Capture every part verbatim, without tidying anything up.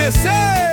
acontecer.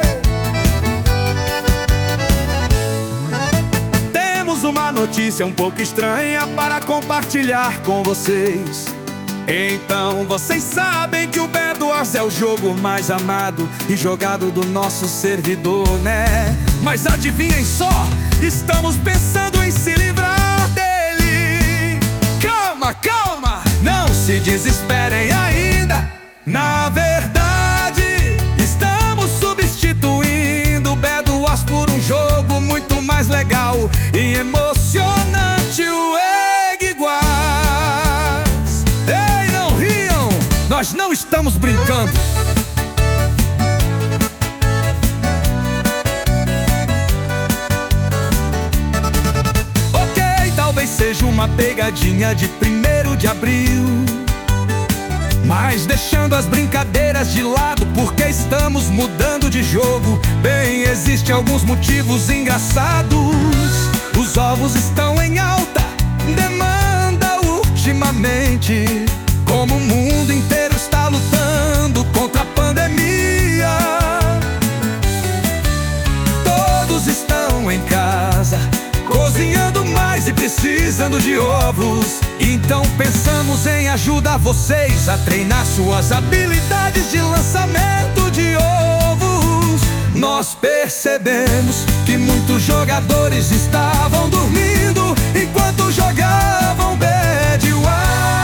Temos uma notícia um pouco estranha para compartilhar com vocês. Então vocês sabem que o Bed Wars é o jogo mais amado e jogado do nosso servidor, né? Mas adivinhem só, estamos pensando em se livrar dele. Calma, calma, não se desesperem ainda. Na verdade, estamos substituindo o Bed Wars por um jogo muito mais legal e emocionante, o Egg Wars. Ei, não riam, nós não estamos brincando. Ok, talvez seja uma pegadinha de primeiro de abril, mas deixando as brincadeiras de lado, porque estamos mudando de jogo. Bem, existem alguns motivos engraçados. Os ovos estão em alta demanda ultimamente, como o mundo inteiro está lutando contra a pandemia. Todos estão em casa, cozinhando mais e precisando de ovos. Então pensamos em ajudar vocês a treinar suas habilidades de lançamento de ovos. Nós percebemos que muitos jogadores estavam dormindo enquanto jogavam Bed Wars,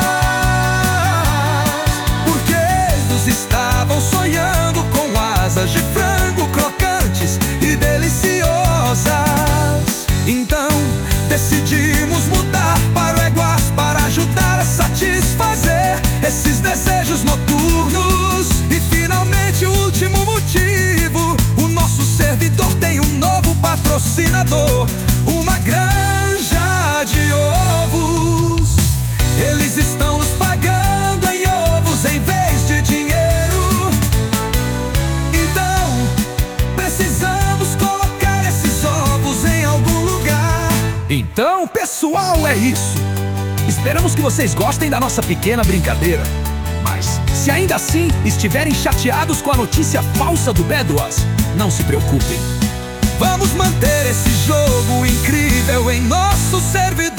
porque eles estavam sonhando com asas de frango crocantes e deliciosas. Então decidimos mudar para o Egg Wars para ajudar a satisfazer esses desejos noturnos. E finalmente o último motivo, o nosso servidor tem um novo patrocinador, uma granja de ovos. Eles estão nos pagando em ovos em vez de dinheiro. Então precisamos colocar esses ovos em algum lugar. Então, pessoal, é isso. Esperamos que vocês gostem da nossa pequena brincadeira. Mas, se ainda assim estiverem chateados com a notícia falsa do Bed Wars, não se preocupem. Vamos manter esse jogo incrível em nosso servidor.